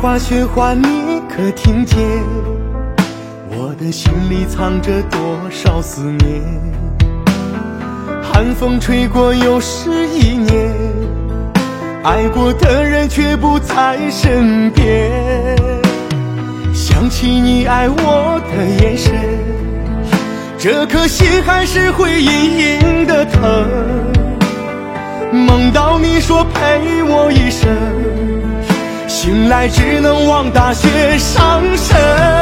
话喧哗你可听见？我的心里藏着多少思念，寒风吹过又是一年，爱过的人却不在身边。想起你爱我的眼神，这颗心还是会隐隐的疼。梦到你说陪我一生，醒来只能望大雪上升。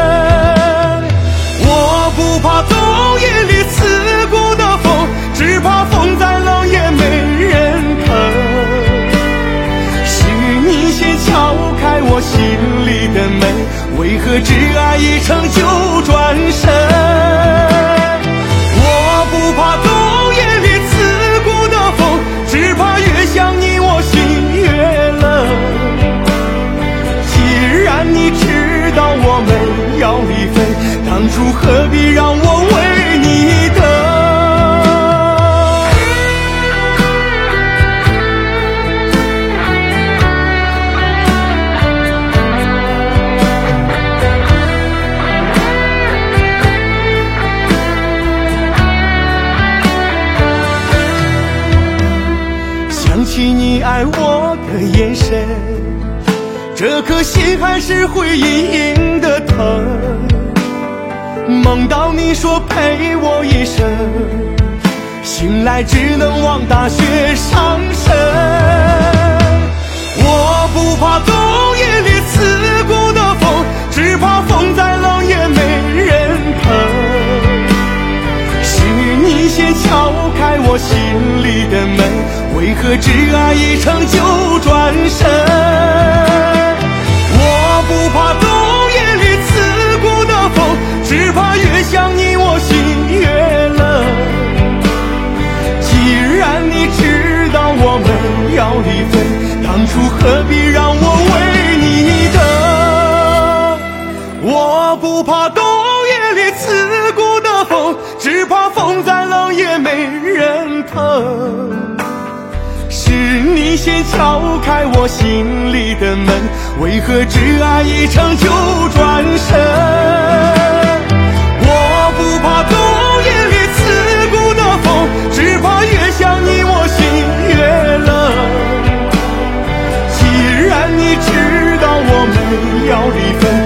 我不怕冬夜里刺骨的风，只怕风再冷也没人疼。是你先敲开我心里的门，为何只爱一程就转身？我不怕冬夜里刺骨的风，只怕越想你我心越冷。既然你知道我们要离分，当初何必让我为你等？想起你爱我的眼神，这颗心还是会隐隐的疼。梦到你说陪我一生，醒来只能望大雪上升。我不怕冬夜里刺骨的风，只怕风再冷也没人疼。是你先敲开我心里的门，为何只爱一程就转身？我不怕冬夜里刺骨的风，只怕越想你我心越冷。既然你知道我们要离分，当初何必让我为你等？我不怕冬夜里刺骨的风，只怕风再冷也没人疼。是你先敲开我心里的门，为何只爱一程就转身？我不怕冬夜里刺骨的风，只怕越想你我心越冷。既然你知道我们要离分，